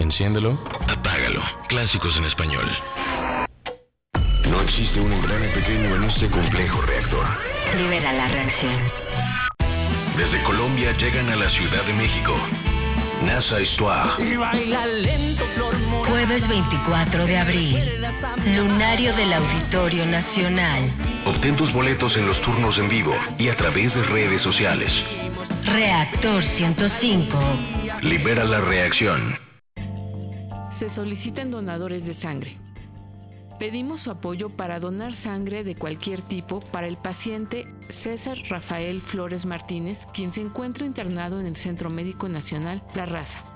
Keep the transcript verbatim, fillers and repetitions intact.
Enciéndelo. Apágalo. Clásicos en español. No existe un engrane pequeño en este complejo reactor. Libera la reacción. Desde Colombia llegan a la Ciudad de México. NASA Histoire. Jueves veinticuatro de abril. Lunario del Auditorio Nacional. Obtén tus boletos en los turnos en vivo y a través de redes sociales. Reactor ciento cinco. Libera la reacción. Se solicitan donadores de sangre. Pedimos su apoyo para donar sangre de cualquier tipo para el paciente César Rafael Flores Martínez, quien se encuentra internado en el Centro Médico Nacional La Raza.